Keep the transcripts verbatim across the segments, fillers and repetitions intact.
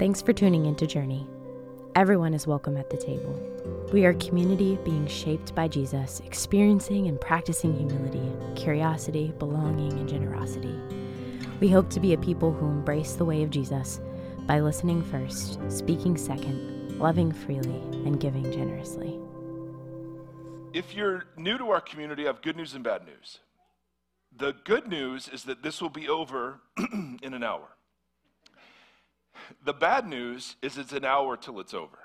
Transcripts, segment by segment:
Thanks for tuning into Journey. Everyone is welcome at the table. We are a community being shaped by Jesus, experiencing and practicing humility, curiosity, belonging, and generosity. We hope to be a people who embrace the way of Jesus by listening first, speaking second, loving freely, and giving generously. If you're new to our community, I have good news and bad news. The good news is that this will be over in an hour. The bad news is it's an hour till it's over.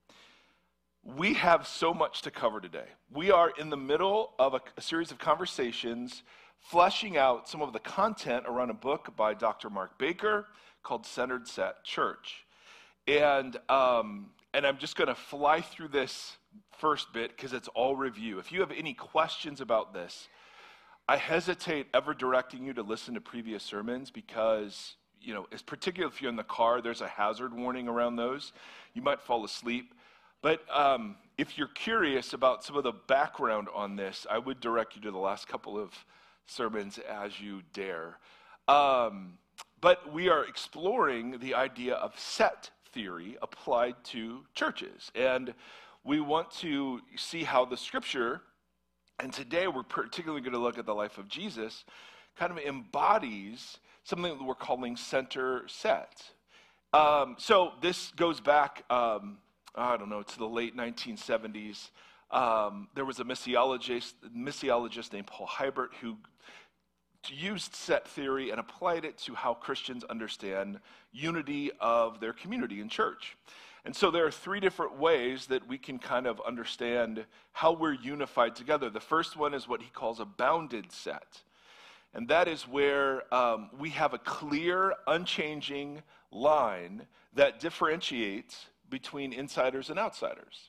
We have so much to cover today. We are in the middle of a, a series of conversations fleshing out some of the content around a book by Doctor Mark Baker called Centered Set Church. And, um, and I'm just going to fly through this first bit because it's all review. If you have any questions about this, I hesitate ever directing you to listen to previous sermons because, you know, it's particularly if you're in the car, there's a hazard warning around those. You might fall asleep. But um, if you're curious about some of the background on this, I would direct you to the last couple of sermons as you dare. Um, but we are exploring the idea of set theory applied to churches. And we want to see how the scripture, and today we're particularly going to look at the life of Jesus, kind of embodies something that we're calling center set. Um, so this goes back, um, I don't know, to the late nineteen seventies. Um, there was a missiologist, missiologist named Paul Hibert who used set theory and applied it to how Christians understand unity of their community in church. And so there are three different ways that we can kind of understand how we're unified together. The first one is what he calls a bounded set. And that is where um, we have a clear, unchanging line that differentiates between insiders and outsiders.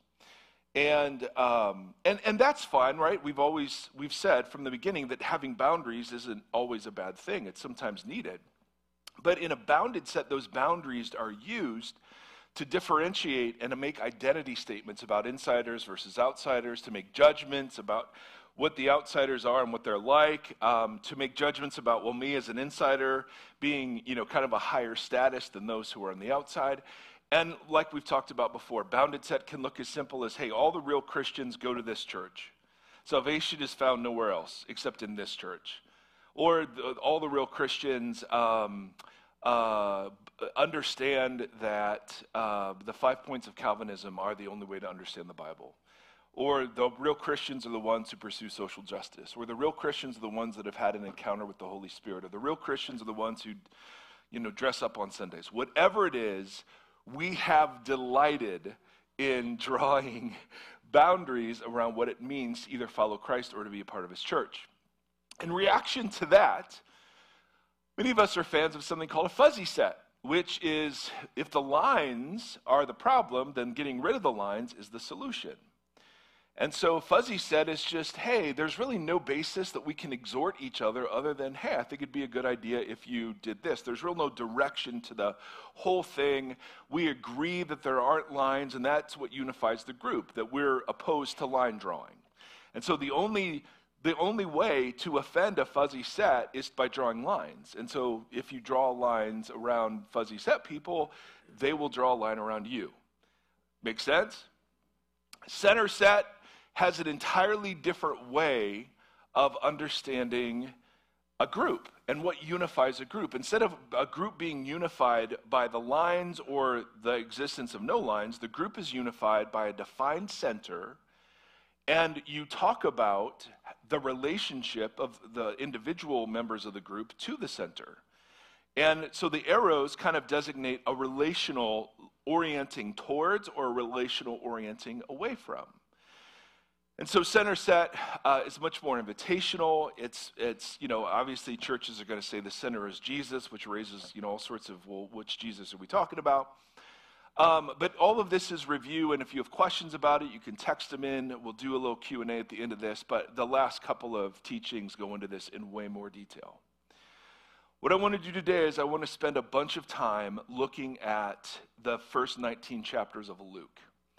And um, and and that's fine, right? We've always, we've said from the beginning that having boundaries isn't always a bad thing. It's sometimes needed. But in a bounded set, those boundaries are used to differentiate and to make identity statements about insiders versus outsiders, to make judgments about what the outsiders are and what they're like, um, to make judgments about, well, me as an insider being, you know, kind of a higher status than those who are on the outside. And like we've talked about before, bounded set can look as simple as, hey, all the real Christians go to this church. Salvation is found nowhere else except in this church. Or the, all the real Christians um, uh, understand that uh, the five points of Calvinism are the only way to understand the Bible. Or the real Christians are the ones who pursue social justice. Or the real Christians are the ones that have had an encounter with the Holy Spirit. Or the real Christians are the ones who, you know, dress up on Sundays. Whatever it is, we have delighted in drawing boundaries around what it means to either follow Christ or to be a part of his church. In reaction to that, many of us are fans of something called a fuzzy set, which is if the lines are the problem, then getting rid of the lines is the solution. And so fuzzy set is just, hey, there's really no basis that we can exhort each other other than, hey, I think it'd be a good idea if you did this. There's real no direction to the whole thing. We agree that there aren't lines, and that's what unifies the group, that we're opposed to line drawing. And so the only the only way to offend a fuzzy set is by drawing lines. And so if you draw lines around fuzzy set people, they will draw a line around you. Make sense? Center set has an entirely different way of understanding a group and what unifies a group. Instead of a group being unified by the lines or the existence of no lines, the group is unified by a defined center, and you talk about the relationship of the individual members of the group to the center. And so the arrows kind of designate a relational orienting towards or a relational orienting away from. And so center set uh, is much more invitational. It's, it's, you know, obviously churches are going to say the center is Jesus, which raises, you know, all sorts of, well, which Jesus are we talking about? Um, but all of this is review, and if you have questions about it, you can text them in. We'll do a little Q and A at the end of this, but the last couple of teachings go into this in way more detail. What I want to do today is I want to spend a bunch of time looking at the first nineteen chapters of Luke.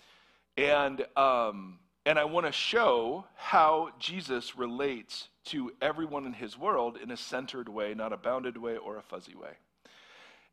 And, um, and I want to show how Jesus relates to everyone in his world in a centered way, not a bounded way or a fuzzy way.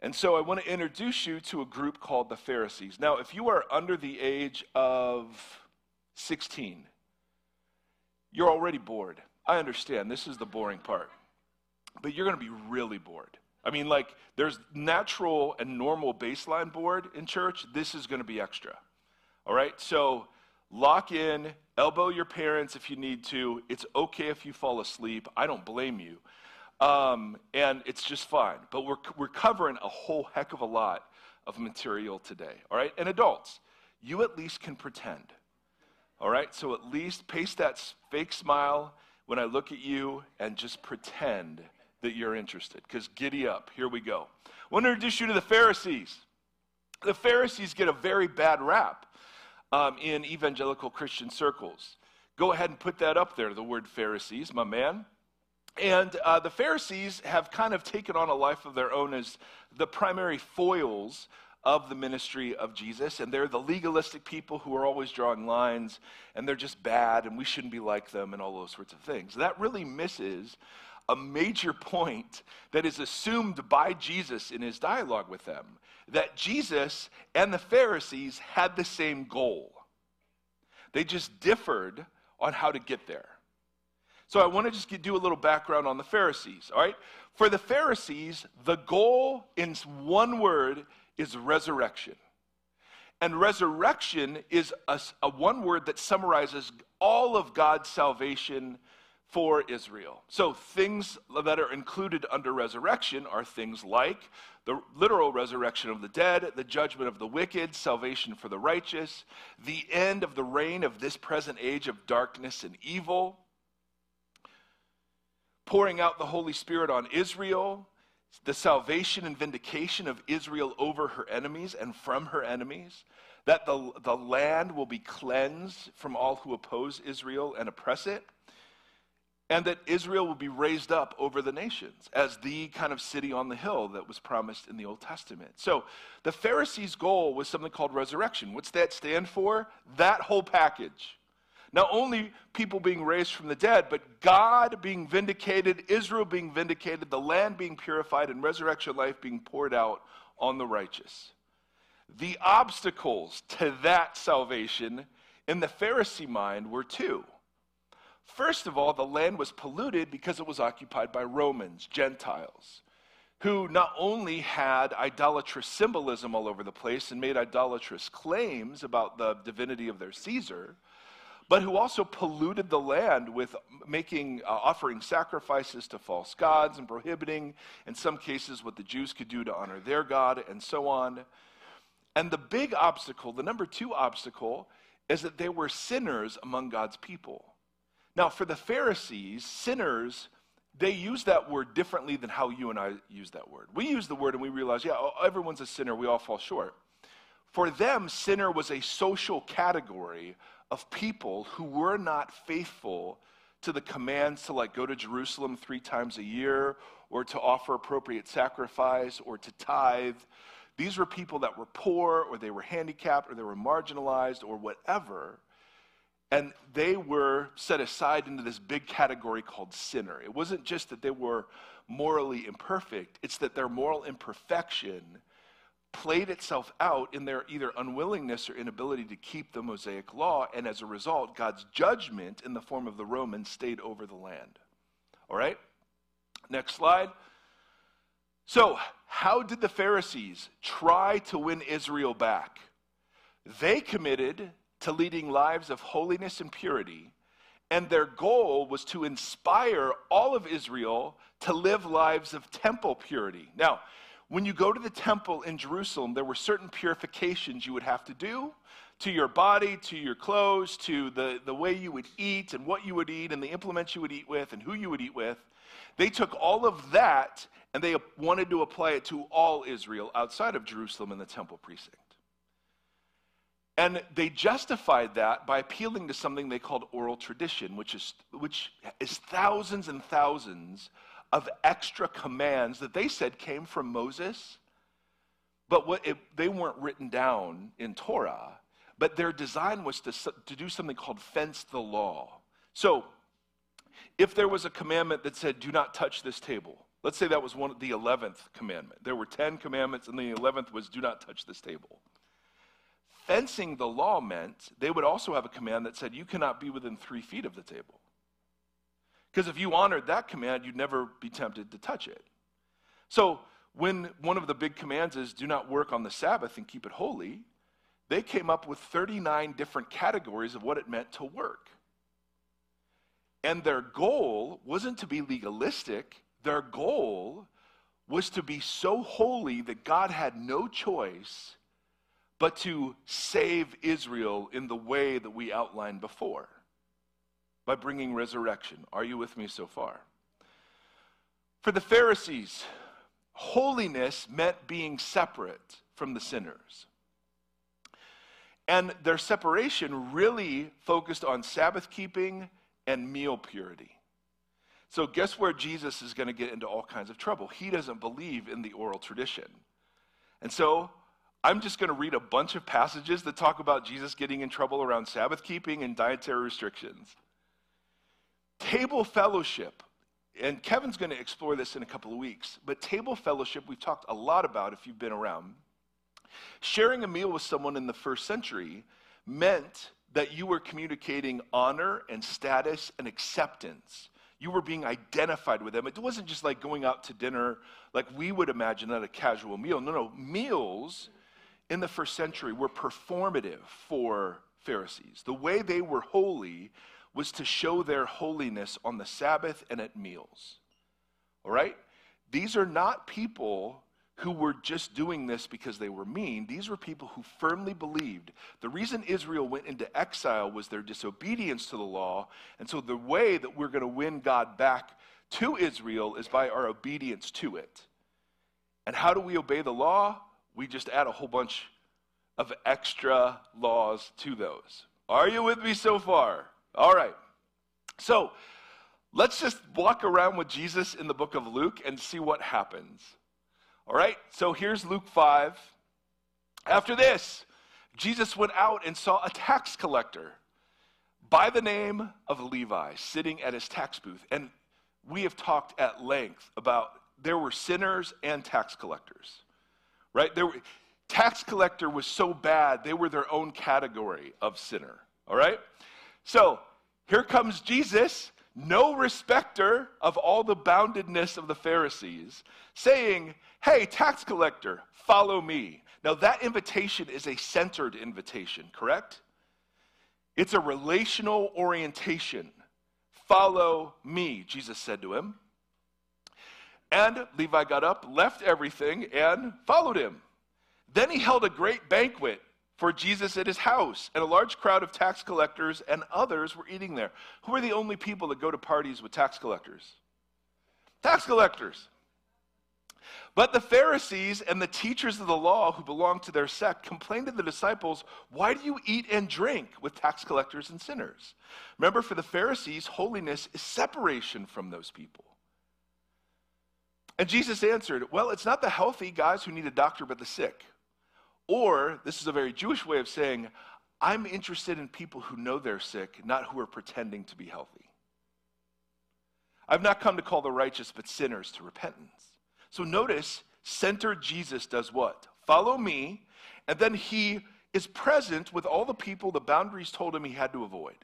And so I want to introduce you to a group called the Pharisees. Now, if you are under the age of sixteen, you're already bored. I understand, this is the boring part. But you're going to be really bored. I mean, like, there's natural and normal baseline bored in church. This is going to be extra. All right? So lock in, elbow your parents if you need to. It's okay if you fall asleep. I don't blame you. Um, and it's just fine. But we're, we're covering a whole heck of a lot of material today. All right? And adults, you at least can pretend. All right? So at least paste that fake smile when I look at you and just pretend that you're interested, because giddy up. Here we go. I want to introduce you to the Pharisees. The Pharisees get a very bad rap um, in evangelical Christian circles. Go ahead and put that up there, the word Pharisees, my man. And uh, the Pharisees have kind of taken on a life of their own as the primary foils of the ministry of Jesus, and they're the legalistic people who are always drawing lines, and they're just bad, and we shouldn't be like them, and all those sorts of things. That really misses a major point that is assumed by Jesus in his dialogue with them, that Jesus and the Pharisees had the same goal. They just differed on how to get there. So I want to just get, do a little background on the Pharisees, all right? For the Pharisees, the goal in one word is resurrection. And resurrection is a, a one word that summarizes all of God's salvation for Israel. So things that are included under resurrection are things like the literal resurrection of the dead, the judgment of the wicked, salvation for the righteous, the end of the reign of this present age of darkness and evil, pouring out the Holy Spirit on Israel, the salvation and vindication of Israel over her enemies and from her enemies, that the, the land will be cleansed from all who oppose Israel and oppress it, and that Israel will be raised up over the nations as the kind of city on the hill that was promised in the Old Testament. So the Pharisees' goal was something called resurrection. What's that stand for? That whole package. Not only people being raised from the dead, but God being vindicated, Israel being vindicated, the land being purified, and resurrection life being poured out on the righteous. The obstacles to that salvation in the Pharisee mind were two. First of all, the land was polluted because it was occupied by Romans, Gentiles, who not only had idolatrous symbolism all over the place and made idolatrous claims about the divinity of their Caesar, but who also polluted the land with making, uh, offering sacrifices to false gods and prohibiting, in some cases, what the Jews could do to honor their God and so on. And the big obstacle, the number two obstacle, is that they were sinners among God's people. Now, for the Pharisees, sinners, they use that word differently than how you and I use that word. We use the word and we realize, yeah, everyone's a sinner, we all fall short. For them, sinner was a social category of people who were not faithful to the commands to like go to Jerusalem three times a year, or to offer appropriate sacrifice, or to tithe. These were people that were poor, or they were handicapped, or they were marginalized, or whatever. And they were set aside into this big category called sinner. It wasn't just that they were morally imperfect, it's that their moral imperfection played itself out in their either unwillingness or inability to keep the Mosaic law, and as a result, God's judgment in the form of the Romans stayed over the land. All right? Next slide. So, how did the Pharisees try to win Israel back? They committed to leading lives of holiness and purity, and their goal was to inspire all of Israel to live lives of temple purity. Now, when you go to the temple in Jerusalem, there were certain purifications you would have to do to your body, to your clothes, to the, the way you would eat and what you would eat and the implements you would eat with and who you would eat with. They took all of that and they wanted to apply it to all Israel outside of Jerusalem in the temple precinct. And they justified that by appealing to something they called oral tradition, which is, which is thousands and thousands of extra commands that they said came from Moses, but what it, they weren't written down in Torah, but their design was to, to do something called fence the law. So if there was a commandment that said, do not touch this table, Let's say that was one the eleventh commandment. There were ten commandments, and the eleventh was do not touch this table. Fencing the law meant they would also have a command that said you cannot be within three feet of the table. Because if you honored that command, you'd never be tempted to touch it. So when one of the big commands is do not work on the Sabbath and keep it holy, they came up with thirty-nine different categories of what it meant to work. And their goal wasn't to be legalistic. Their goal was to be so holy that God had no choice but to save Israel in the way that we outlined before, by bringing resurrection. Are you with me so far? For the Pharisees, holiness meant being separate from the sinners. And their separation really focused on Sabbath keeping and meal purity. So guess where Jesus is going to get into all kinds of trouble? He doesn't believe in the oral tradition. And so I'm just going to read a bunch of passages that talk about Jesus getting in trouble around Sabbath keeping and dietary restrictions. Table fellowship, and Kevin's going to explore this in a couple of weeks, but table fellowship we've talked a lot about if you've been around. Sharing a meal with someone in the first century meant that you were communicating honor and status and acceptance. You were being identified with them. It wasn't just like going out to dinner like we would imagine at a casual meal. No, no, meals in the first century were performative for Pharisees. The way they were holy was to show their holiness on the Sabbath and at meals. All right? These are not people who were just doing this because they were mean. These were people who firmly believed the reason Israel went into exile was their disobedience to the law. And so the way that we're going to win God back to Israel is by our obedience to it. And how do we obey the law? We just add a whole bunch of extra laws to those. Are you with me so far? All right. So let's just walk around with Jesus in the book of Luke and see what happens. All right, so here's Luke five. After this, Jesus went out and saw a tax collector by the name of Levi sitting at his tax booth. And we have talked at length about there were sinners and tax collectors, right? There were, tax collector was so bad, they were their own category of sinner, all right? So here comes Jesus, no respecter of all the boundedness of the Pharisees, saying, hey, tax collector, follow me. Now that invitation is a centered invitation, correct? It's a relational orientation. Follow me, Jesus said to him. And Levi got up, left everything, and followed him. Then he held a great banquet for Jesus at his house, and a large crowd of tax collectors and others were eating there. Who are the only people that go to parties with tax collectors? Tax collectors. But the Pharisees and the teachers of the law who belonged to their sect complained to the disciples, why do you eat and drink with tax collectors and sinners? Remember, for the Pharisees, holiness is separation from those people. And Jesus answered, well, it's not the healthy guys who need a doctor, but the sick. Or, this is a very Jewish way of saying, I'm interested in people who know they're sick, not who are pretending to be healthy. I've not come to call the righteous, but sinners to repentance. So notice, centered Jesus does what? Follow me, and then he is present with all the people the boundaries told him he had to avoid.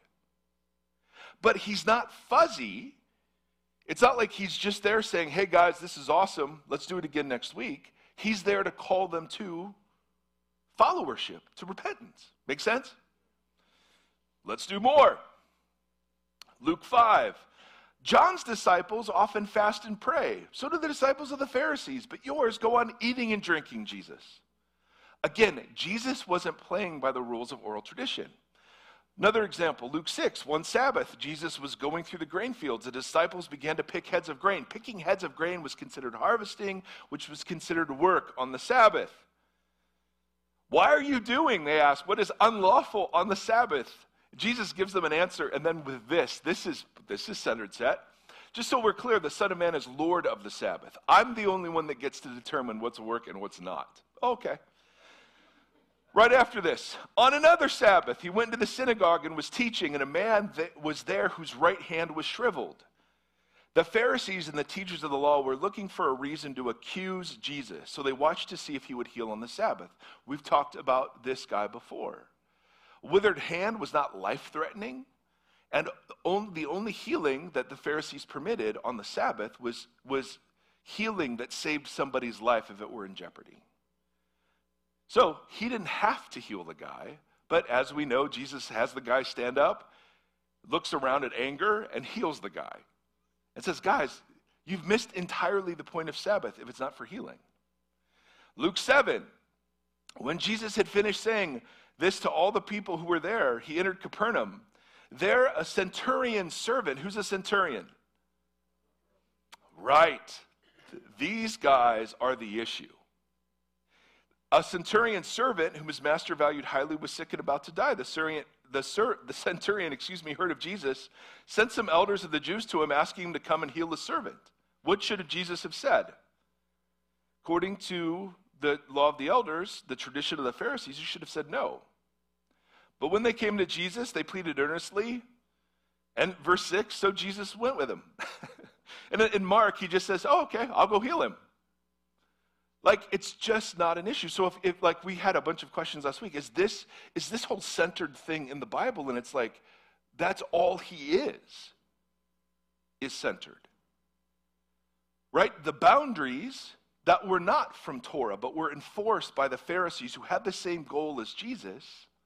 But he's not fuzzy. It's not like he's just there saying, hey guys, this is awesome, let's do it again next week. He's there to call them to followership, to repentance. Make sense? Let's do more. Luke five. John's disciples often fast and pray. So do the disciples of the Pharisees, but yours go on eating and drinking, Jesus. Again, Jesus wasn't playing by the rules of oral tradition. Another example, Luke six, one Sabbath, Jesus was going through the grain fields. The disciples began to pick heads of grain. Picking heads of grain was considered harvesting, which was considered work on the Sabbath. Why are you doing, they asked, what is unlawful on the Sabbath? Jesus gives them an answer, and then with this, this is this is centered set. Just so we're clear, the Son of Man is Lord of the Sabbath. I'm the only one that gets to determine what's work and what's not. Okay. Right after this, on another Sabbath, he went into the synagogue and was teaching, and a man that was there whose right hand was shriveled. The Pharisees and the teachers of the law were looking for a reason to accuse Jesus, so they watched to see if he would heal on the Sabbath. We've talked about this guy before. Withered hand was not life-threatening, and the only healing that the Pharisees permitted on the Sabbath was, was healing that saved somebody's life if it were in jeopardy. So he didn't have to heal the guy, but as we know, Jesus has the guy stand up, looks around at anger, and heals the guy. And says, guys, you've missed entirely the point of Sabbath if it's not for healing. Luke seven, when Jesus had finished saying this to all the people who were there, he entered Capernaum. There, a centurion servant. Who's a centurion? Right. These guys are the issue. A centurion servant whom his master valued highly was sick and about to die. The centurion, the, sur, the centurion, excuse me, heard of Jesus, sent some elders of the Jews to him, asking him to come and heal the servant. What should Jesus have said? According to the law of the elders, the tradition of the Pharisees, he should have said no. But when they came to Jesus, they pleaded earnestly. And verse six, so Jesus went with him. And in Mark, he just says, oh, okay, I'll go heal him. Like, it's just not an issue. So if, if, like, we had a bunch of questions last week, is this, is this whole centered thing in the Bible? And it's like, that's all he is, is centered. Right? The boundaries that were not from Torah, but were enforced by the Pharisees who had the same goal as Jesus,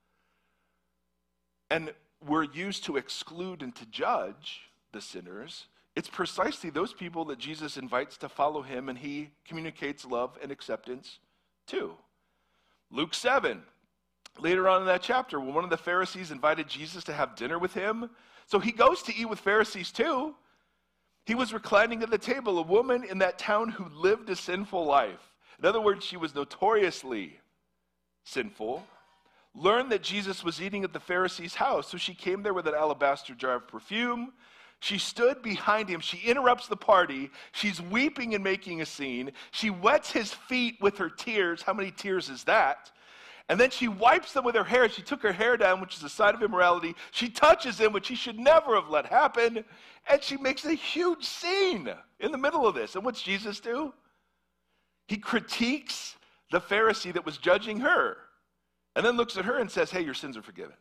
and were used to exclude and to judge the sinners. It's precisely those people that Jesus invites to follow him, and he communicates love and acceptance to. Luke seven, later on in that chapter, when one of the Pharisees invited Jesus to have dinner with him, so he goes to eat with Pharisees too. He was reclining at the table, a woman in that town who lived a sinful life. In other words, she was notoriously sinful. Learned that Jesus was eating at the Pharisee's house, so she came there with an alabaster jar of perfume. She stood behind him. She interrupts the party. She's weeping and making a scene. She wets his feet with her tears. How many tears is that? And then she wipes them with her hair. She took her hair down, which is a sign of immorality. She touches him, which he should never have let happen. And she makes a huge scene in the middle of this. And what's Jesus do? He critiques the Pharisee that was judging her, and then looks at her and says, hey, your sins are forgiven.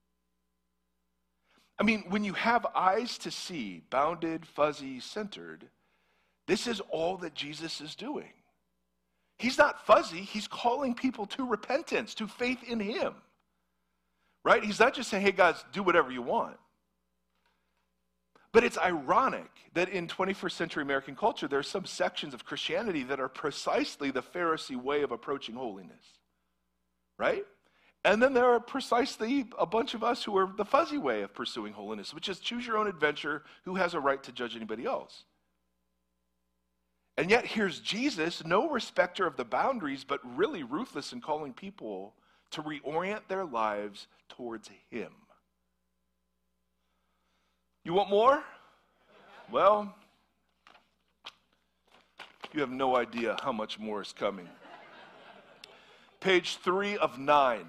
I mean, when you have eyes to see, bounded, fuzzy, centered, this is all that Jesus is doing. He's not fuzzy. He's calling people to repentance, to faith in him. Right? He's not just saying, hey, guys, do whatever you want. But it's ironic that in twenty-first century American culture, there are some sections of Christianity that are precisely the Pharisee way of approaching holiness. Right? And then there are precisely a bunch of us who are the fuzzy way of pursuing holiness, which is choose your own adventure. Who has a right to judge anybody else? And yet here's Jesus, no respecter of the boundaries, but really ruthless in calling people to reorient their lives towards him. You want more? Well, you have no idea how much more is coming. Page three of nine.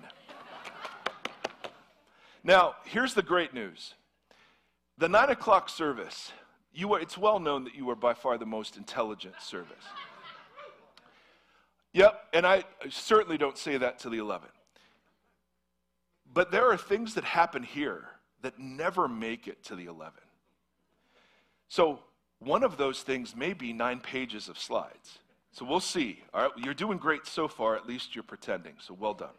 Now, here's the great news. The nine o'clock service, you are, it's well known that you are by far the most intelligent service. Yep, and I certainly don't say that to the eleven. But there are things that happen here that never make it to the eleven. So one of those things may be nine pages of slides. So we'll see. All right, you're doing great so far. At least you're pretending. So well done.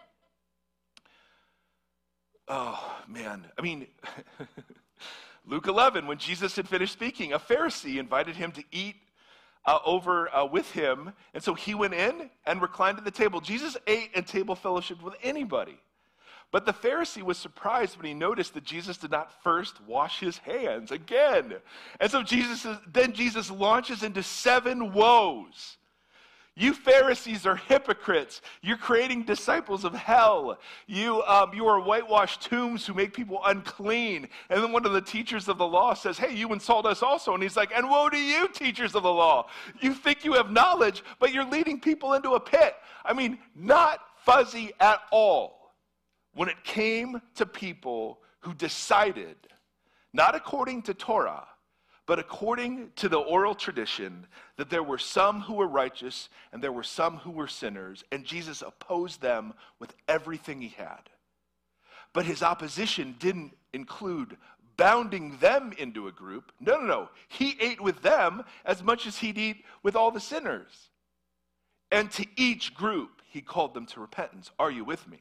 Oh, man. I mean, Luke eleven, when Jesus had finished speaking, a Pharisee invited him to eat uh, over uh, with him. And so he went in and reclined at the table. Jesus ate and table fellowshiped with anybody. But the Pharisee was surprised when he noticed that Jesus did not first wash his hands again. And so Jesus is, then Jesus launches into seven woes. You Pharisees are hypocrites. You're creating disciples of hell. You, um, you are whitewashed tombs who make people unclean. And then one of the teachers of the law says, hey, you insult us also. And he's like, and woe to you, teachers of the law. You think you have knowledge, but you're leading people into a pit. I mean, not fuzzy at all when it came to people who decided, not according to Torah, But according to the oral tradition, that there were some who were righteous and there were some who were sinners, and Jesus opposed them with everything he had. But his opposition didn't include bounding them into a group. No, no, no. He ate with them as much as he'd eat with all the sinners. And to each group, he called them to repentance. Are you with me?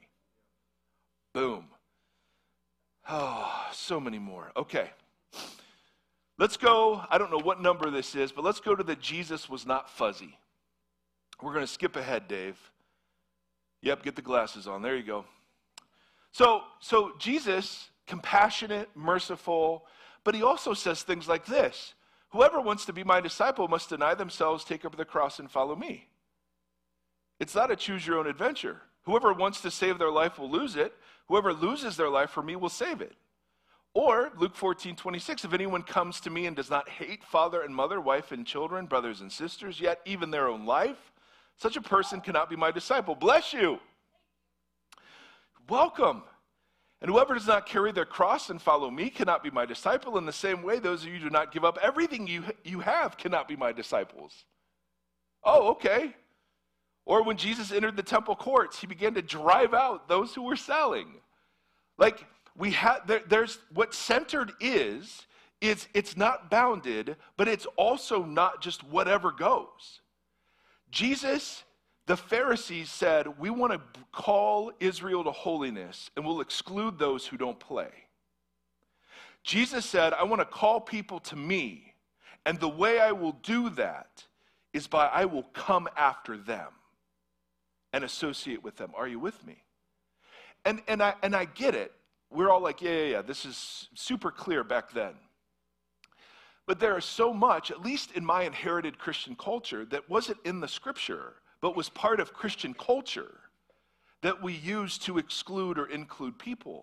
Boom. Oh, so many more. Okay. Let's go, I don't know what number this is, but let's go to the Jesus was not fuzzy. We're going to skip ahead, Dave. Yep, get the glasses on. There you go. So, so Jesus, compassionate, merciful, but he also says things like this. Whoever wants to be my disciple must deny themselves, take up the cross, and follow me. It's not a choose your own adventure. Whoever wants to save their life will lose it. Whoever loses their life for me will save it. Or Luke fourteen twenty-six, if anyone comes to me and does not hate father and mother, wife and children, brothers and sisters, yet even their own life, such a person cannot be my disciple. Bless you. Welcome. And whoever does not carry their cross and follow me cannot be my disciple. In the same way, those of you who do not give up everything you, you have cannot be my disciples. Oh, okay. Or when Jesus entered the temple courts, he began to drive out those who were selling. Like, we have, there, there's, what centered is, is it's not bounded, but it's also not just whatever goes. Jesus, the Pharisees said, we want to call Israel to holiness, and we'll exclude those who don't play. Jesus said, I want to call people to me, and the way I will do that is by I will come after them and associate with them. Are you with me? And, and, I, and I get it. We're all like, yeah, yeah, yeah, this is super clear back then. But there is so much, at least in my inherited Christian culture, that wasn't in the scripture, but was part of Christian culture that we use to exclude or include people.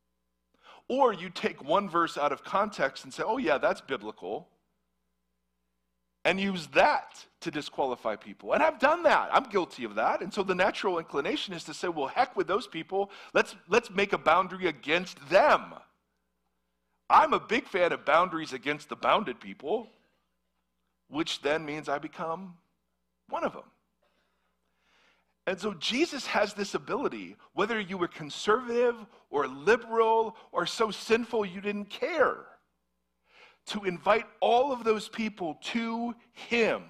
Or you take one verse out of context and say, oh yeah, that's biblical, and use that to disqualify people. And I've done that. I'm guilty of that. And so the natural inclination is to say, well, heck with those people. Let's, let's make a boundary against them. I'm a big fan of boundaries against the bounded people, which then means I become one of them. And so Jesus has this ability, whether you were conservative or liberal or so sinful you didn't care, to invite all of those people to him.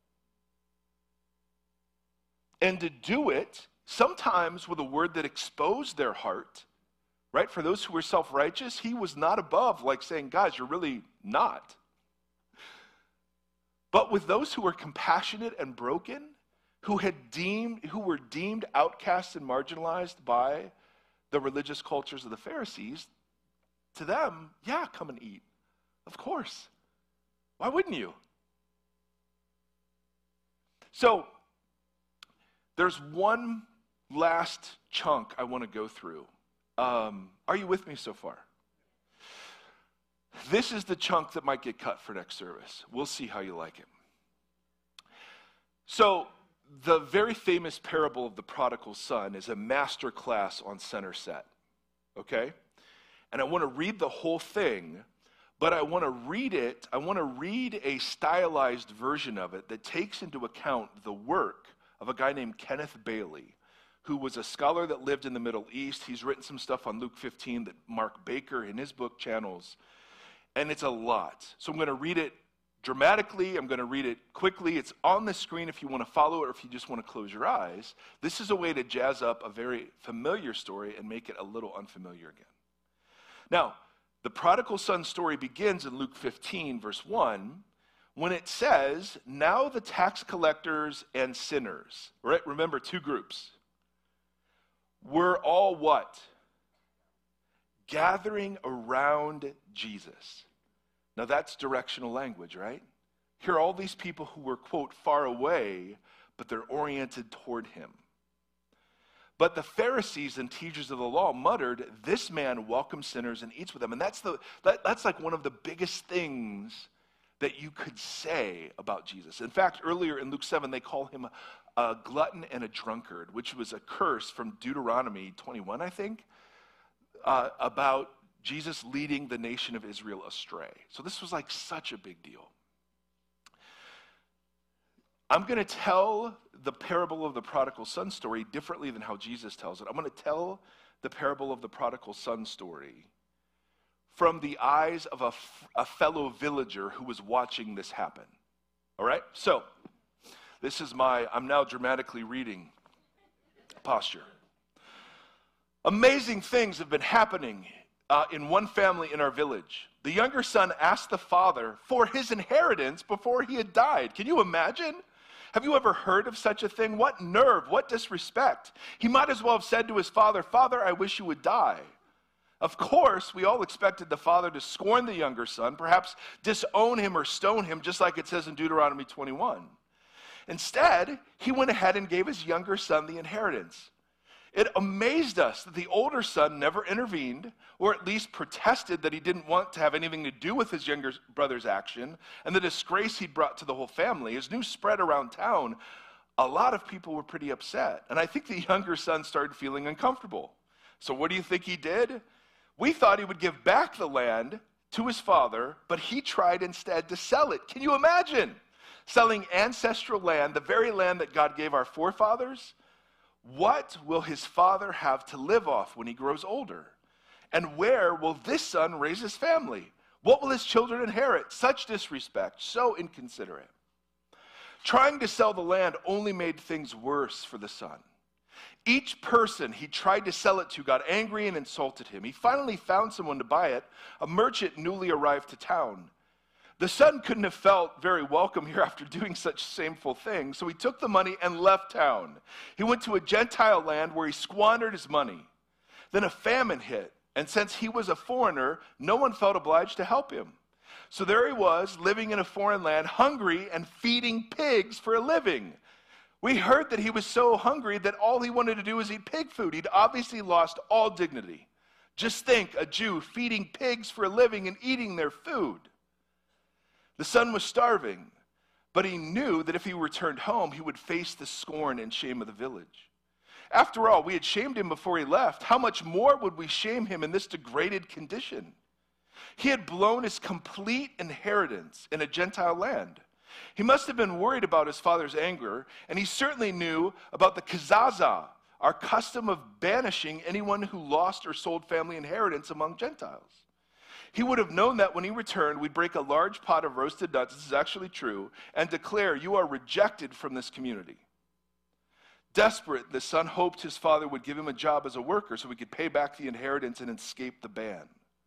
And to do it, sometimes with a word that exposed their heart, right? For those who were self-righteous, he was not above like saying, guys, you're really not. But with those who were compassionate and broken, who had deemed, who were deemed outcasts and marginalized by the religious cultures of the Pharisees, to them, yeah, come and eat. Of course. Why wouldn't you? So, there's one last chunk I want to go through. Um, are you with me so far? This is the chunk that might get cut for next service. We'll see how you like it. So, the very famous parable of the prodigal son is a master class on center set. Okay? And I want to read the whole thing, but I want to read it, I want to read a stylized version of it that takes into account the work of a guy named Kenneth Bailey, who was a scholar that lived in the Middle East. He's written some stuff on Luke fifteen that Mark Baker in his book channels, and it's a lot. So I'm going to read it dramatically, I'm going to read it quickly. It's on the screen if you want to follow it or if you just want to close your eyes. This is a way to jazz up a very familiar story and make it a little unfamiliar again. Now, the prodigal son story begins in Luke fifteen, verse one, when it says, now the tax collectors and sinners, right? Remember, two groups. We're all what? Gathering around Jesus. Now that's directional language, right? Here are all these people who were, quote, far away, but they're oriented toward him. But the Pharisees and teachers of the law muttered, this man welcomes sinners and eats with them. And that's, the, that, that's like one of the biggest things that you could say about Jesus. In fact, earlier in Luke seven, they call him a, a glutton and a drunkard, which was a curse from Deuteronomy twenty-one, I think, uh, about Jesus leading the nation of Israel astray. So this was like such a big deal. I'm going to tell the parable of the prodigal son story differently than how Jesus tells it. I'm going to tell the parable of the prodigal son story from the eyes of a, a fellow villager who was watching this happen. All right? So, this is my, I'm now dramatically reading posture. Amazing things have been happening uh, in one family in our village. The younger son asked the father for his inheritance before he had died. Can you imagine? Have you ever heard of such a thing? What nerve, what disrespect. He might as well have said to his father, "Father, I wish you would die." Of course, we all expected the father to scorn the younger son, perhaps disown him or stone him, just like it says in Deuteronomy twenty-one. Instead, he went ahead and gave his younger son the inheritance. It amazed us that the older son never intervened, or at least protested that he didn't want to have anything to do with his younger brother's action and the disgrace he brought to the whole family. As news spread around town, a lot of people were pretty upset. And I think the younger son started feeling uncomfortable. So what do you think he did? We thought he would give back the land to his father, but he tried instead to sell it. Can you imagine? Selling ancestral land, the very land that God gave our forefathers? What will his father have to live off when he grows older? And where will this son raise his family? What will his children inherit? Such disrespect, so inconsiderate. Trying to sell the land only made things worse for the son. Each person he tried to sell it to got angry and insulted him. He finally found someone to buy it, a merchant newly arrived to town. The son couldn't have felt very welcome here after doing such shameful things, so he took the money and left town. He went to a Gentile land where he squandered his money. Then a famine hit, and since he was a foreigner, no one felt obliged to help him. So there he was, living in a foreign land, hungry and feeding pigs for a living. We heard that he was so hungry that all he wanted to do was eat pig food. He'd obviously lost all dignity. Just think, a Jew feeding pigs for a living and eating their food. The son was starving, but he knew that if he returned home, he would face the scorn and shame of the village. After all, we had shamed him before he left. How much more would we shame him in this degraded condition? He had blown his complete inheritance in a Gentile land. He must have been worried about his father's anger, and he certainly knew about the kazaza, our custom of banishing anyone who lost or sold family inheritance among Gentiles. He would have known that when he returned, we'd break a large pot of roasted nuts, this is actually true, and declare, "You are rejected from this community." Desperate, the son hoped his father would give him a job as a worker so he could pay back the inheritance and escape the ban.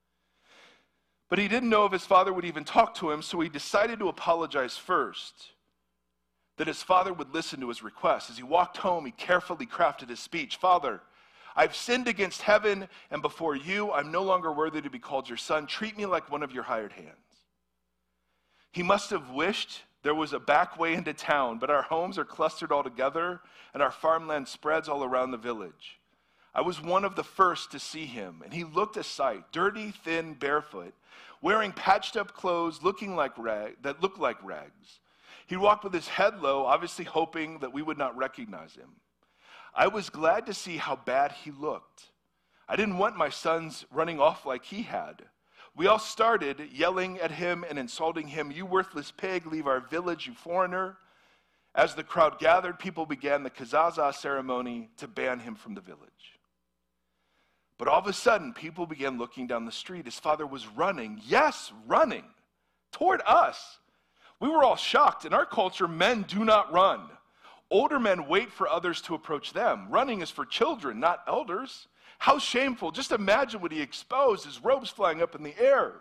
But he didn't know if his father would even talk to him, so he decided to apologize first, that his father would listen to his request. As he walked home, he carefully crafted his speech. "Father, I've sinned against heaven and before you. I'm no longer worthy to be called your son. Treat me like one of your hired hands." He must have wished there was a back way into town, but our homes are clustered all together and our farmland spreads all around the village. I was one of the first to see him, and he looked a sight, dirty, thin, barefoot, wearing patched up clothes looking like rag, that looked like rags. He walked with his head low, obviously hoping that we would not recognize him. I was glad to see how bad he looked. I didn't want my sons running off like he had. We all started yelling at him and insulting him, "You worthless pig, leave our village, you foreigner." As the crowd gathered, people began the kazaza ceremony to ban him from the village. But all of a sudden, people began looking down the street. His father was running, yes, running, toward us. We were all shocked. In our culture, men do not run. Older men wait for others to approach them. Running is for children, not elders. How shameful. Just imagine what he exposed, his robes flying up in the air.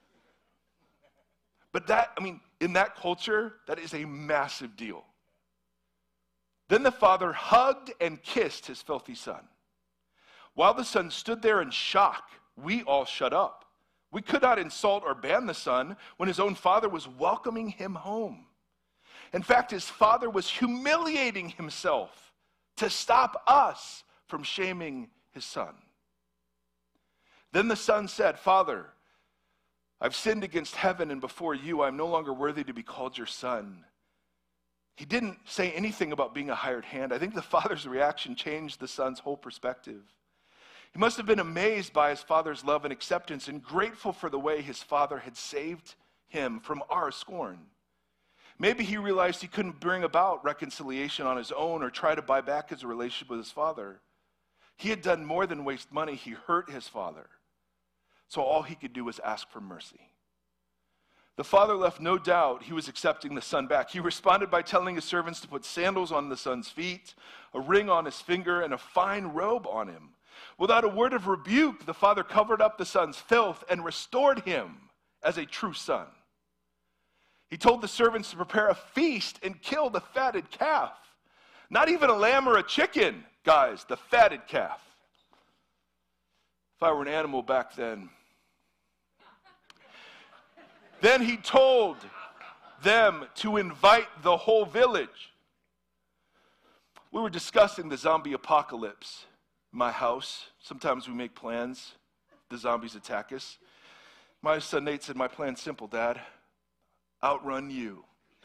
But that, I mean, in that culture, that is a massive deal. Then the father hugged and kissed his filthy son. While the son stood there in shock, we all shut up. We could not insult or ban the son when his own father was welcoming him home. In fact, his father was humiliating himself to stop us from shaming his son. Then the son said, "Father, I've sinned against heaven and before you. I'm no longer worthy to be called your son." He didn't say anything about being a hired hand. I think the father's reaction changed the son's whole perspective. He must have been amazed by his father's love and acceptance and grateful for the way his father had saved him from our scorn. Maybe he realized he couldn't bring about reconciliation on his own or try to buy back his relationship with his father. He had done more than waste money. He hurt his father. So all he could do was ask for mercy. The father left no doubt he was accepting the son back. He responded by telling his servants to put sandals on the son's feet, a ring on his finger, and a fine robe on him. Without a word of rebuke, the father covered up the son's filth and restored him as a true son. He told the servants to prepare a feast and kill the fatted calf. Not even a lamb or a chicken, guys, the fatted calf. If I were an animal back then. Then he told them to invite the whole village. We were discussing the zombie apocalypse in my house. Sometimes we make plans. The zombies attack us. My son Nate said, "My plan's simple, Dad. Outrun you."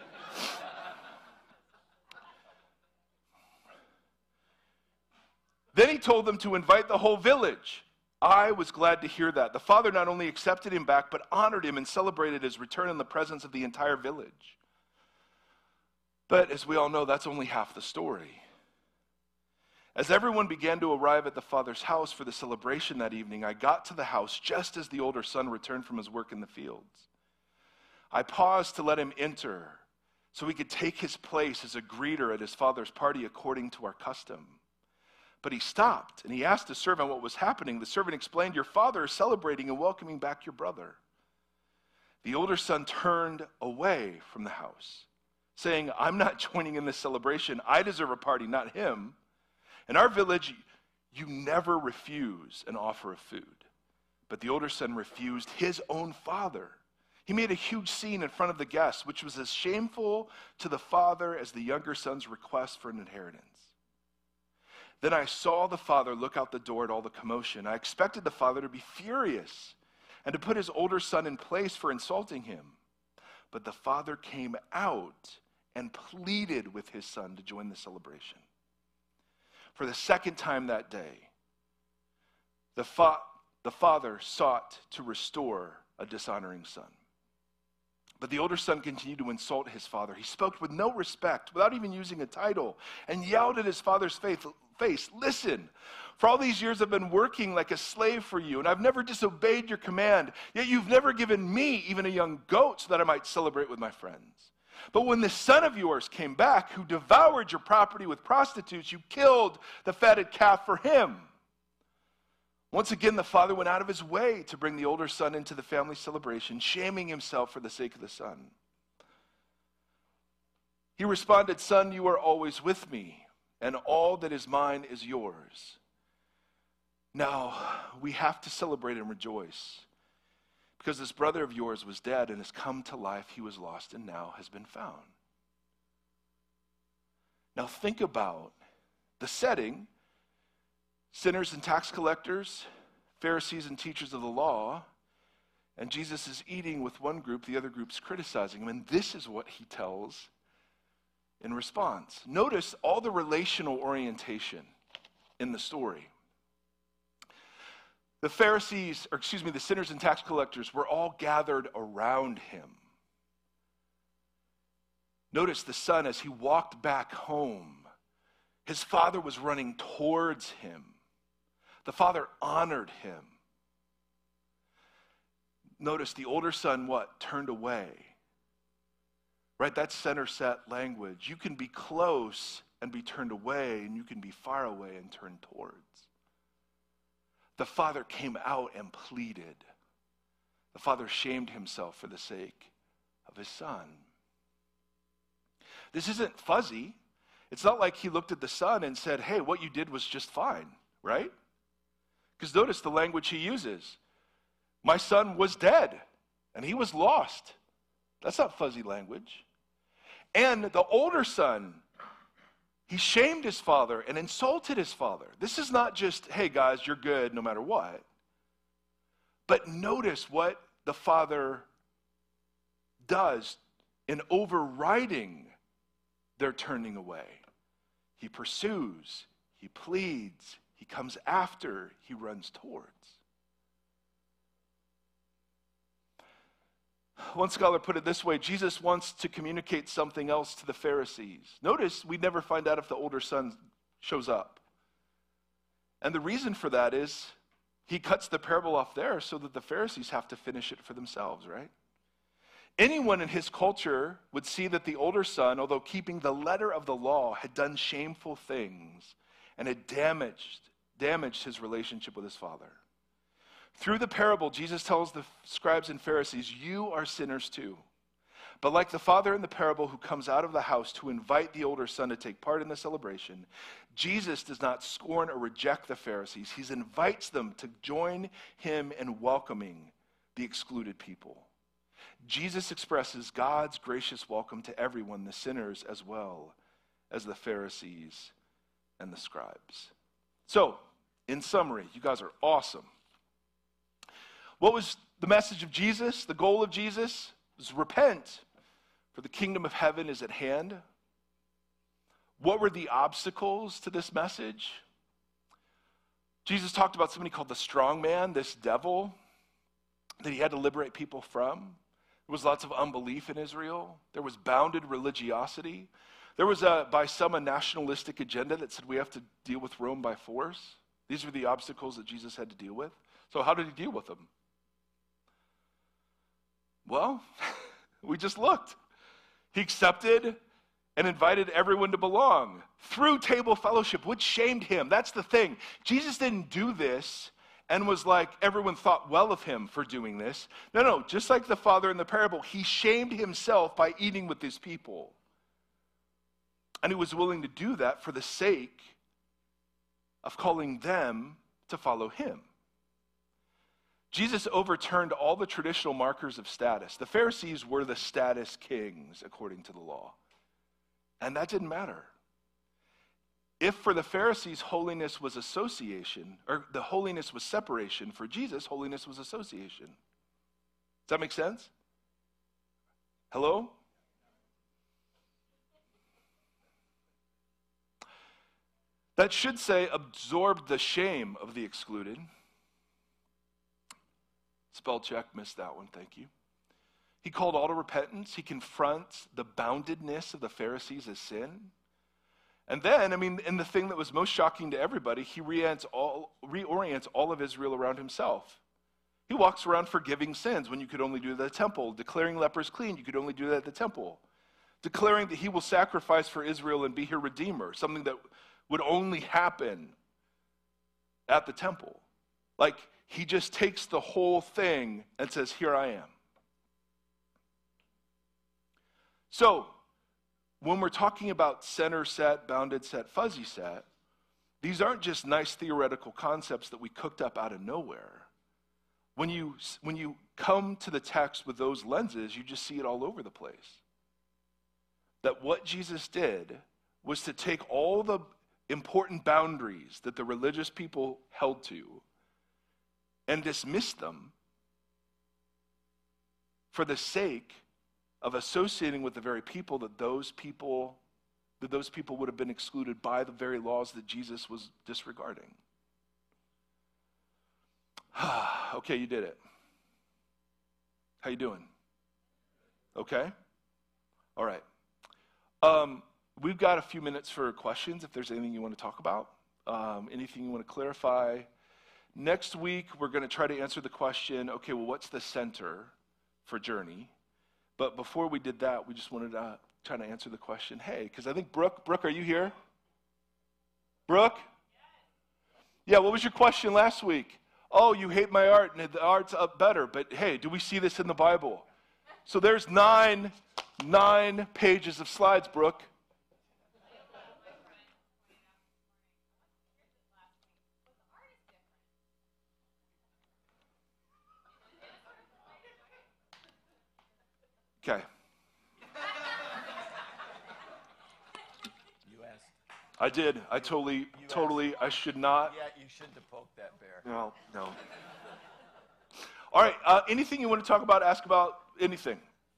Then he told them to invite the whole village. I was glad to hear that. The father not only accepted him back, but honored him and celebrated his return in the presence of the entire village. But as we all know, that's only half the story. As everyone began to arrive at the father's house for the celebration that evening, I got to the house just as the older son returned from his work in the fields. I paused to let him enter so he could take his place as a greeter at his father's party according to our custom. But he stopped and he asked the servant what was happening. The servant explained, "Your father is celebrating and welcoming back your brother." The older son turned away from the house, saying, "I'm not joining in this celebration. I deserve a party, not him. In our village, you never refuse an offer of food." But the older son refused his own father. He made a huge scene in front of the guests, which was as shameful to the father as the younger son's request for an inheritance. Then I saw the father look out the door at all the commotion. I expected the father to be furious and to put his older son in place for insulting him. But the father came out and pleaded with his son to join the celebration. For the second time that day, the, fa- the father sought to restore a dishonoring son. But the older son continued to insult his father. He spoke with no respect, without even using a title, and yelled at his father's face, "Listen, for all these years I've been working like a slave for you, and I've never disobeyed your command, yet you've never given me even a young goat so that I might celebrate with my friends. But when this son of yours came back, who devoured your property with prostitutes, you killed the fatted calf for him." Once again, the father went out of his way to bring the older son into the family celebration, shaming himself for the sake of the son. He responded, "Son, you are always with me, and all that is mine is yours. Now, we have to celebrate and rejoice, because this brother of yours was dead and has come to life. He was lost and now has been found." Now think about the setting. Sinners and tax collectors, Pharisees and teachers of the law, and Jesus is eating with one group, the other group's criticizing him, and this is what he tells in response. Notice all the relational orientation in the story. The Pharisees, or excuse me, the sinners and tax collectors were all gathered around him. Notice the son, as he walked back home, his father was running towards him. The father honored him. Notice the older son, what? Turned away. Right? That's center set language. You can be close and be turned away, and you can be far away and turned towards. The father came out and pleaded. The father shamed himself for the sake of his son. This isn't fuzzy. It's not like he looked at the son and said, "Hey, what you did was just fine," right? Because notice the language he uses. My son was dead, and he was lost. That's not fuzzy language. And the older son, he shamed his father and insulted his father. This is not just, "Hey guys, you're good no matter what." But notice what the father does in overriding their turning away. He pursues, he pleads, he He comes after, he runs towards. One scholar put it this way: Jesus wants to communicate something else to the Pharisees. Notice we never find out if the older son shows up. And the reason for that is he cuts the parable off there so that the Pharisees have to finish it for themselves, right? Anyone in his culture would see that the older son, although keeping the letter of the law, had done shameful things and had damaged, damaged his relationship with his father. Through the parable, Jesus tells the scribes and Pharisees, you are sinners too. But like the father in the parable who comes out of the house to invite the older son to take part in the celebration, Jesus does not scorn or reject the Pharisees. He invites them to join him in welcoming the excluded people. Jesus expresses God's gracious welcome to everyone, the sinners as well as the Pharisees and the scribes. So, in summary, you guys are awesome. What was the message of Jesus? The goal of Jesus was repent, for the kingdom of heaven is at hand. What were the obstacles to this message? Jesus talked about somebody called the strong man, this devil, that he had to liberate people from. There was lots of unbelief in Israel. There was bounded religiosity. There was, a, by some, a nationalistic agenda that said we have to deal with Rome by force. These were the obstacles that Jesus had to deal with. So how did he deal with them? Well, we just looked. He accepted and invited everyone to belong through table fellowship, which shamed him. That's the thing. Jesus didn't do this and was like, everyone thought well of him for doing this. No, no, just like the father in the parable, he shamed himself by eating with his people. And he was willing to do that for the sake of calling them to follow him. Jesus overturned all the traditional markers of status. The Pharisees were the status kings according to the law. And that didn't matter. If for the Pharisees holiness was association, or the holiness was separation, for Jesus holiness was association. Does that make sense? Hello? That should say absorbed the shame of the excluded. Spell check, missed that one, thank you. He called all to repentance. He confronts the boundedness of the Pharisees as sin. And then, I mean, and the thing that was most shocking to everybody, he reorients all, reorients all of Israel around himself. He walks around forgiving sins when you could only do it at the temple, declaring lepers clean, you could only do that at the temple, declaring that he will sacrifice for Israel and be her redeemer, something that would only happen at the temple. Like, he just takes the whole thing and says, here I am. So, when we're talking about center set, bounded set, fuzzy set, these aren't just nice theoretical concepts that we cooked up out of nowhere. When you, when you come to the text with those lenses, you just see it all over the place. That what Jesus did was to take all the important boundaries that the religious people held to and dismiss them for the sake of associating with the very people that those people that those people would have been excluded by the very laws that Jesus was disregarding. Okay, you did it. How you doing? Okay? All right. Um, we've got a few minutes for questions if there's anything you want to talk about, um, anything you want to clarify. Next week, we're going to try to answer the question, okay, well, what's the center for Journey? But before we did that, we just wanted to try to answer the question, hey, because I think Brooke, Brooke, are you here? Brooke? Yeah, what was your question last week? Oh, you hate my art, and the art's up better. But hey, do we see this in the Bible? So there's nine, nine pages of slides, Brooke. Okay. You asked. I did. I totally, You totally, asked. I should not. Yeah, you shouldn't have poked that bear. No, no. All right, uh, anything you want to talk about, ask about anything.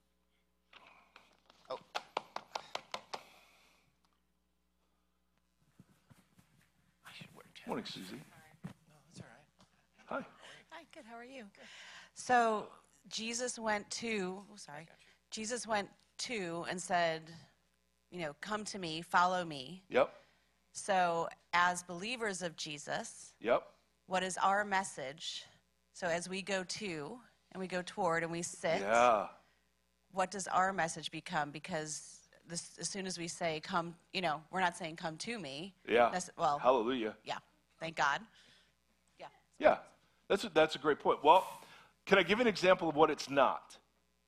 Oh. I should wear Morning, Susie. No, that's all right. Hi. Hi, good. How are you? So Jesus went to, oh, sorry. Jesus went to and said, you know, come to me, follow me. Yep. So as believers of Jesus, Yep. what is our message? So as we go to and we go toward and we sit, Yeah. what does our message become? Because this, as soon as we say come, you know, we're not saying come to me. Yeah. That's, well, Hallelujah. yeah, thank God. Yeah. Yeah. That's a, that's a great point. Well, can I give an example of what it's not?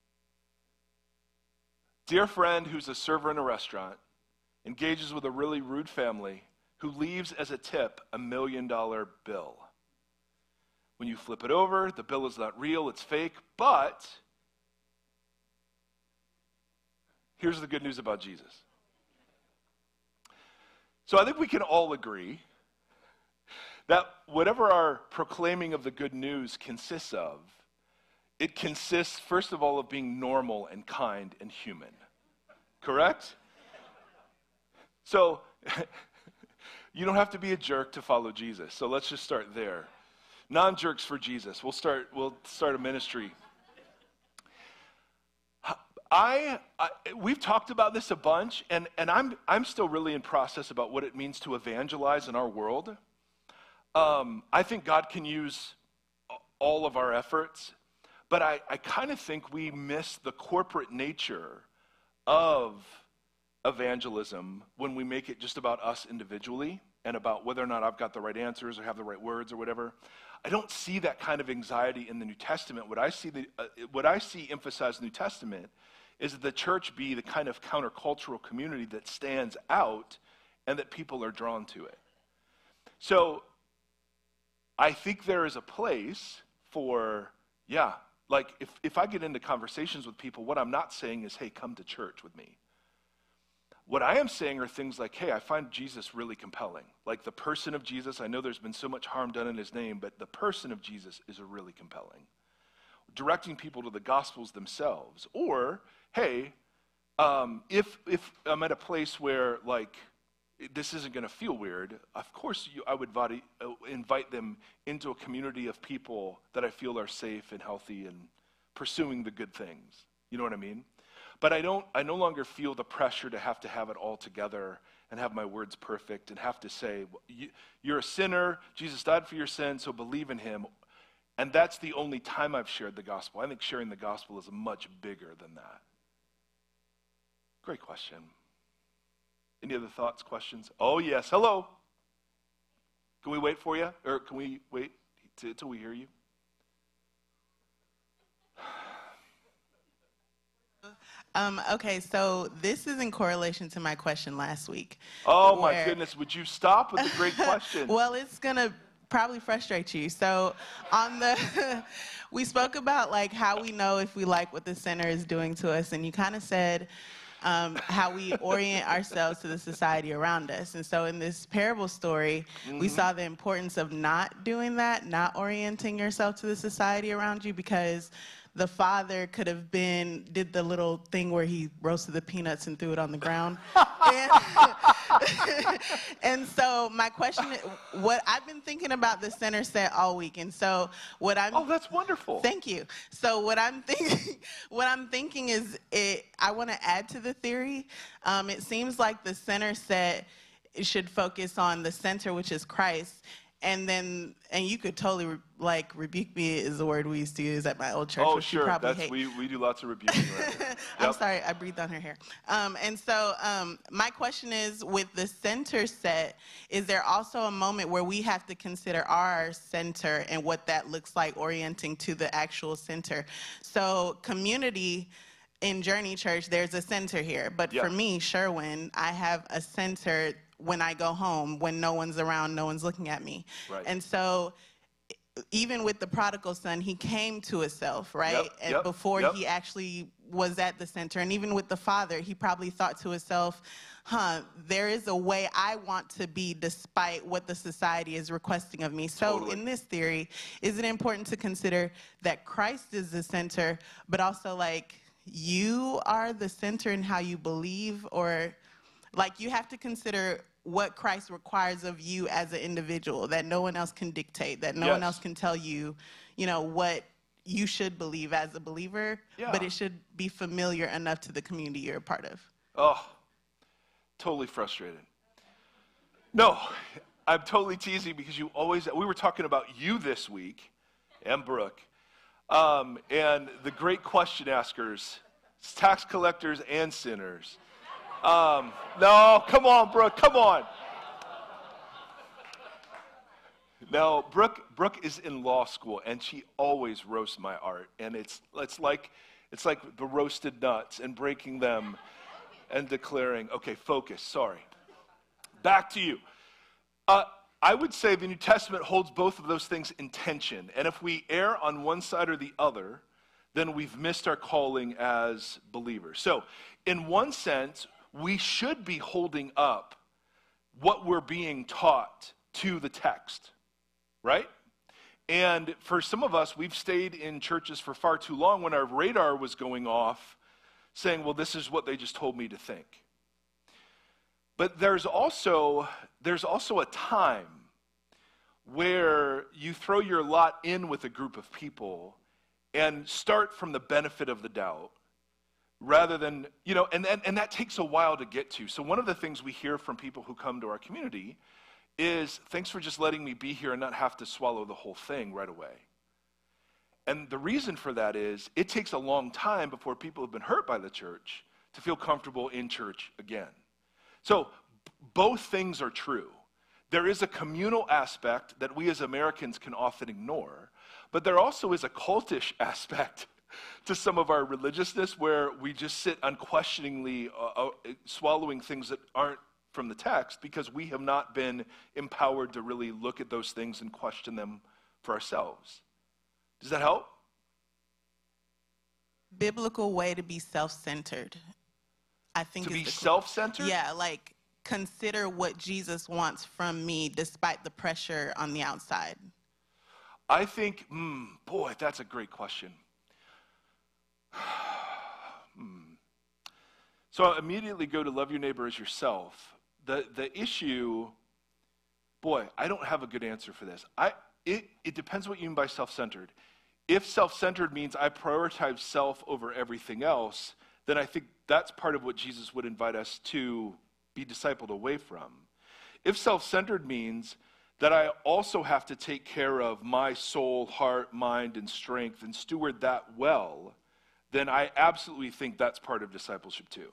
Dear friend who's a server in a restaurant engages with a really rude family who leaves as a tip a million dollar bill. When you flip it over, the bill is not real, it's fake, but here's the good news about Jesus. So I think we can all agree that whatever our proclaiming of the good news consists of, it consists, first of all, of being normal and kind and human. Correct? So, you don't have to be a jerk to follow Jesus. So let's just start there. Non-jerks for Jesus. We'll start, we'll start a ministry. I, I we've talked about this a bunch, and, and I'm, I'm still really in process about what it means to evangelize in our world. Um, I think God can use all of our efforts, but I, I kind of think we miss the corporate nature of evangelism when we make it just about us individually and about whether or not I've got the right answers or have the right words or whatever. I don't see that kind of anxiety in the New Testament. What I see, the, uh, what I see emphasized in the New Testament is that the church be the kind of countercultural community that stands out and that people are drawn to it. So I think there is a place for, yeah, like if, if I get into conversations with people, what I'm not saying is, hey, come to church with me. What I am saying are things like, hey, I find Jesus really compelling. Like the person of Jesus, I know there's been so much harm done in his name, but the person of Jesus is really compelling. Directing people to the Gospels themselves. Or, hey, um, if if I'm at a place where like this isn't going to feel weird, of course you, I would invite, uh, invite them into a community of people that I feel are safe and healthy and pursuing the good things. You know what I mean? But I don't. I no longer feel the pressure to have to have it all together and have my words perfect and have to say, you, you're a sinner, Jesus died for your sins, so believe in him. And that's the only time I've shared the gospel. I think sharing the gospel is much bigger than that. Great question. Any other thoughts, questions? Oh, yes. Hello. Can we wait for you? Or can we wait until we hear you? Um, okay, so this is in correlation to my question last week. Oh, where, my goodness. Would you stop with the great question? Well, it's going to probably frustrate you. So on the, we spoke about like how we know if we like what the center is doing to us, and you kind of said um, how we orient ourselves to the society around us. And so in this parable story, mm-hmm. we saw the importance of not doing that, not orienting yourself to the society around you, because the father could have been, did the little thing where he roasted the peanuts and threw it on the ground. and, and so my question, what I've been thinking about the center set all week. And so what I'm... Oh, that's wonderful. Thank you. So what I'm thinking, what I'm thinking is it, I want to add to the theory. Um, it seems like the center set should focus on the center, which is Christ. And then, and you could totally, re, like, rebuke me is the word we used to use at my old church, oh, which sure. you probably That's, hate. We, we do lots of rebuking right here. I'm Yep. sorry, I breathed on her hair. Um, and so um, my question is, with the center set, is there also a moment where we have to consider our center and what that looks like orienting to the actual center? So community in Journey Church, there's a center here. But yep. for me, Sherwin, I have a center when I go home, when no one's around, no one's looking at me. Right. And so even with the prodigal son, he came to himself, right? Yep, and yep, before yep. he actually was at the center. And even with the father, he probably thought to himself, huh, there is a way I want to be despite what the society is requesting of me. So Totally. In this theory, is it important to consider that Christ is the center, but also like you are the center in how you believe, or like you have to consider what Christ requires of you as an individual, that no one else can dictate, that no Yes. one else can tell you, you know, what you should believe as a believer, Yeah. but it should be familiar enough to the community you're a part of. Oh, totally frustrated. No, I'm totally teasing because you always, we were talking about you this week, and Brooke, um, and the great question askers, tax collectors and sinners. Um, no, come on, Brooke, come on. No, Brooke, Brooke is in law school, and she always roasts my art, and it's it's like it's like the roasted nuts and breaking them and declaring, okay, focus. Sorry. Back to you. Uh, I would say the New Testament holds both of those things in tension, and if we err on one side or the other, then we've missed our calling as believers. So, in one sense, we should be holding up what we're being taught to the text, right? And for some of us, we've stayed in churches for far too long when our radar was going off saying, well, this is what they just told me to think. But there's also, there's also a time where you throw your lot in with a group of people and start from the benefit of the doubt rather than, you know, and, and, and that takes a while to get to. So one of the things we hear from people who come to our community is, thanks for just letting me be here and not have to swallow the whole thing right away. And the reason for that is, it takes a long time before people who've been hurt by the church to feel comfortable in church again. So b- both things are true. There is a communal aspect that we as Americans can often ignore, but there also is a cultish aspect to some of our religiousness where we just sit unquestioningly uh, uh, swallowing things that aren't from the text because we have not been empowered to really look at those things and question them for ourselves. Does that help? Biblical way to be self-centered, I think. To is be the- self-centered? Yeah, like consider what Jesus wants from me despite the pressure on the outside. I think, mm, boy, that's a great question. hmm. So I immediately go to love your neighbor as yourself. The the issue, boy, I don't have a good answer for this. I it, it depends what you mean by self-centered. If self-centered means I prioritize self over everything else, then I think that's part of what Jesus would invite us to be discipled away from. If self-centered means that I also have to take care of my soul, heart, mind, and strength and steward that well, then I absolutely think that's part of discipleship too.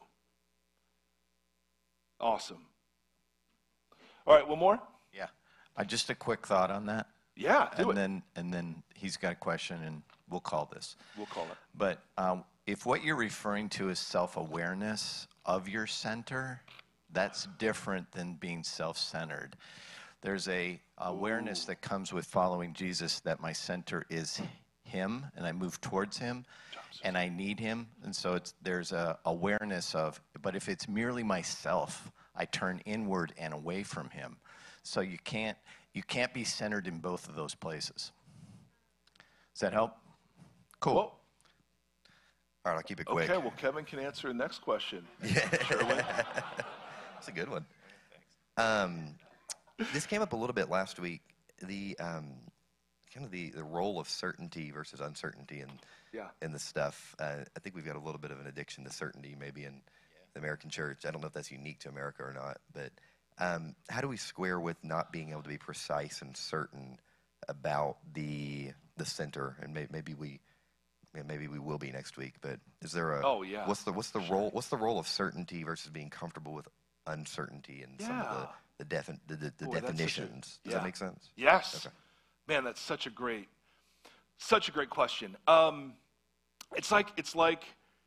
Awesome. All right, one more? Yeah. Uh, just a quick thought on that. Yeah, do and it. then and then he's got a question, and we'll call this. We'll call it. But um, if what you're referring to is self-awareness of your center, that's different than being self-centered. There's a awareness Ooh. that comes with following Jesus that my center is him, and I move towards him, and I need him. And so it's there's a awareness of, but if it's merely myself, I turn inward and away from him. So you can't you can't be centered in both of those places. Does that help? Cool. Well, All right, I'll keep it quick. okay, well, Kevin can answer the next question. That's a good one. Um, this came up a little bit last week. The um, kind of the, the role of certainty versus uncertainty in Yeah. in the stuff. Uh, I think we've got a little bit of an addiction to certainty, maybe in the American church. I don't know if that's unique to America or not, but um, how do we square with not being able to be precise and certain about the the center? And may, maybe we. Maybe we will be next week, but is there a Oh, yeah. what's the what's the role what's the role of certainty versus being comfortable with uncertainty and some of Yeah. the the, defi- the, the, the Boy, that's such a- definitions? Does yeah. that make sense? Yes. Okay. Man, that's such a great, such a great question. Um, it's like it's like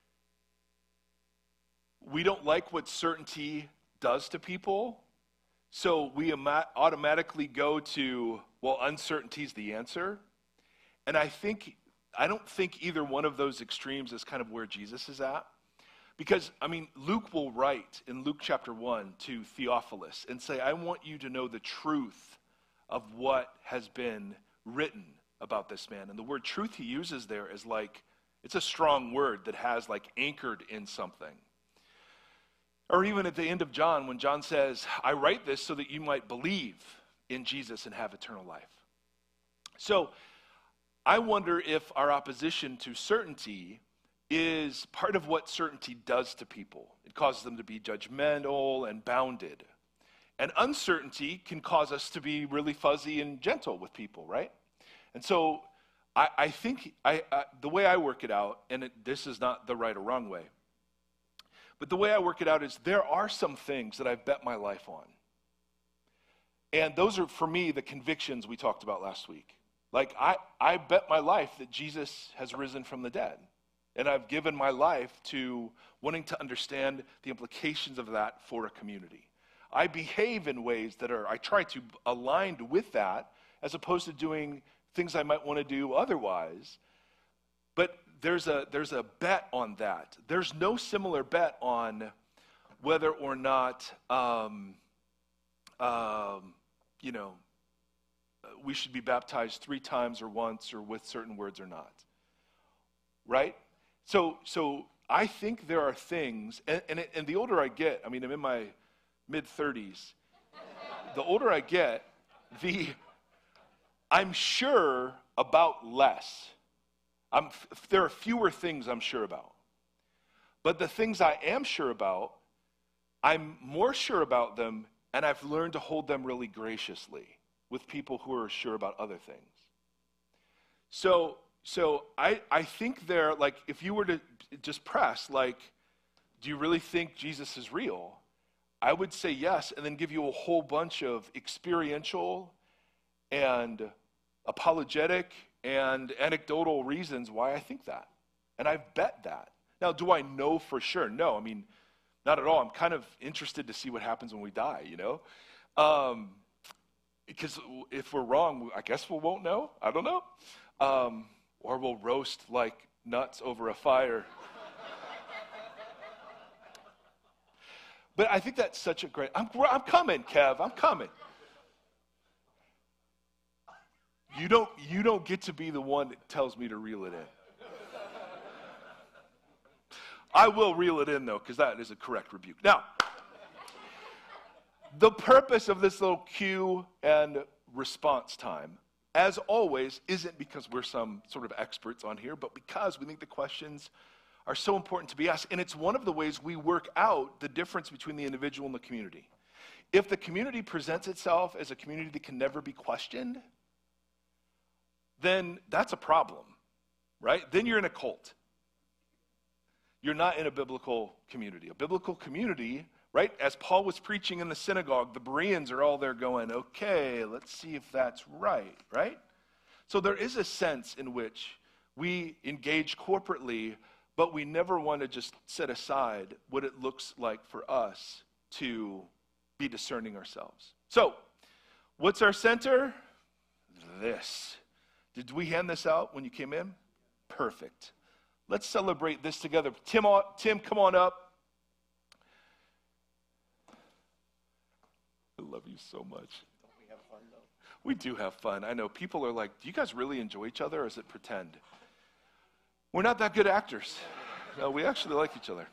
we don't like what certainty does to people, so we ama- automatically go to, well, uncertainty's the answer. And I think I don't think either one of those extremes is kind of where Jesus is at. Because, I mean, Luke will write in Luke chapter one to Theophilus and say, I want you to know the truth of what has been written about this man. And the word truth he uses there is like, it's a strong word that has like anchored in something. Or even at the end of John, when John says, I write this so that you might believe in Jesus and have eternal life. So I wonder if our opposition to certainty is part of what certainty does to people. It causes them to be judgmental and bounded. And uncertainty can cause us to be really fuzzy and gentle with people, right? And so I, I think I, I, the way I work it out, and it, this is not the right or wrong way, but the way I work it out is there are some things that I've bet my life on. And those are, for me, the convictions we talked about last week. Like, I, I bet my life that Jesus has risen from the dead. And I've given my life to wanting to understand the implications of that for a community. I behave in ways that are, I try to align with that, as opposed to doing things I might want to do otherwise. But there's a there's a bet on that. There's no similar bet on whether or not um, um, you know we should be baptized three times or once or with certain words or not. Right? So so I think there are things, and and, it, and the older I get, I mean, I'm in my mid thirties. The older I get, the I'm sure about less. I'm, there are fewer things I'm sure about. But the things I am sure about, I'm more sure about them, and I've learned to hold them really graciously with people who are sure about other things. So, so I, I think there, like, if you were to just press, like, do you really think Jesus is real? I would say yes, and then give you a whole bunch of experiential and apologetic and anecdotal reasons why I think that. And I've bet that. Now, do I know for sure? No, I mean, not at all. I'm kind of interested to see what happens when we die, you know? Um, because if we're wrong, I guess we won't know. I don't know. Um, or we'll roast like nuts over a fire. But I think that's such a great, I'm, I'm coming, Kev, I'm coming. You don't, you don't get to be the one that tells me to reel it in. I will reel it in, though, because that is a correct rebuke. Now, the purpose of this little cue and response time, as always, isn't because we're some sort of experts on here, but because we think the questions are so important to be asked. And it's one of the ways we work out the difference between the individual and the community. If the community presents itself as a community that can never be questioned, then that's a problem, right? Then you're in a cult. You're not in a biblical community. A biblical community, right? As Paul was preaching in the synagogue, the Bereans are all there going, okay, let's see if that's right, right? So there is a sense in which we engage corporately, but we never want to just set aside what it looks like for us to be discerning ourselves. So, what's our center? This. Did we hand this out when you came in? Perfect. Let's celebrate this together. Tim, Tim, come on up. I love you so much. Don't we have fun, though? We do have fun. I know people are like, do you guys really enjoy each other, or is it pretend? We're not that good actors. No, we actually like each other.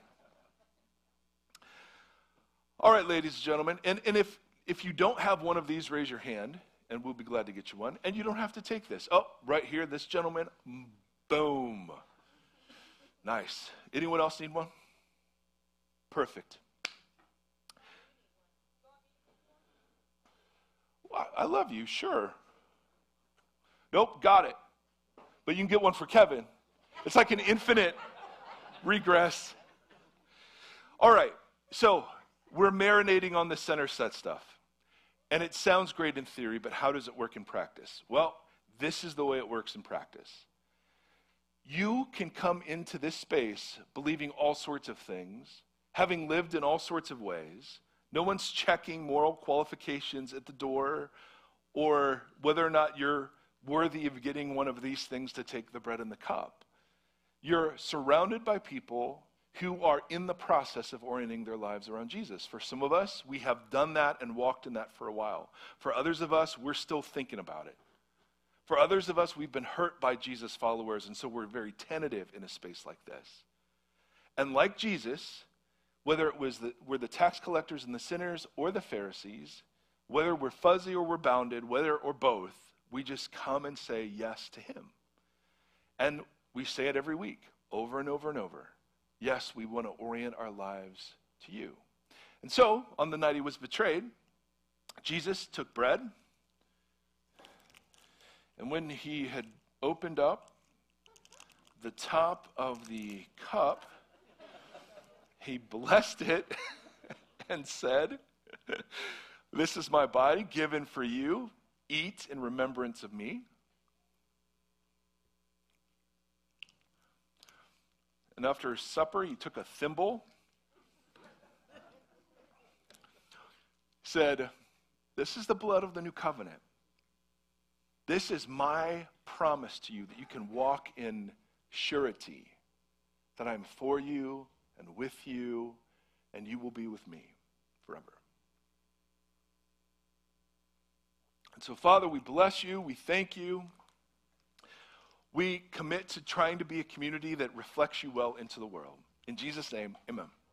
All right, ladies and gentlemen, and, and if, if you don't have one of these, raise your hand, and we'll be glad to get you one. And you don't have to take this. Oh, right here, this gentleman, boom. Nice. Anyone else need one? Perfect. Well, I love you, sure. Nope, got it. But you can get one for Kevin. It's like an infinite regress. All right, so we're marinating on the center set stuff. And it sounds great in theory, but how does it work in practice? Well, this is the way it works in practice. You can come into this space believing all sorts of things, having lived in all sorts of ways. No one's checking moral qualifications at the door or whether or not you're worthy of getting one of these things to take the bread and the cup. You're surrounded by people who are in the process of orienting their lives around Jesus. For some of us, we have done that and walked in that for a while. For others of us, we're still thinking about it. For others of us, we've been hurt by Jesus' followers, and so we're very tentative in a space like this. And like Jesus, whether it was the, we're the tax collectors and the sinners or the Pharisees, whether we're fuzzy or we're bounded, whether or both, we just come and say yes to him. And we say it every week, over and over and over. Yes, we want to orient our lives to you. And so, on the night he was betrayed, Jesus took bread, and when he had opened up the top of the cup, he blessed it and said, "This is my body given for you. Eat in remembrance of me." And after supper, he took a thimble, said, "This is the blood of the new covenant. This is my promise to you that you can walk in surety, that I'm for you and with you, and you will be with me forever." And so, Father, we bless you. We thank you. We commit to trying to be a community that reflects you well into the world. In Jesus' name, amen.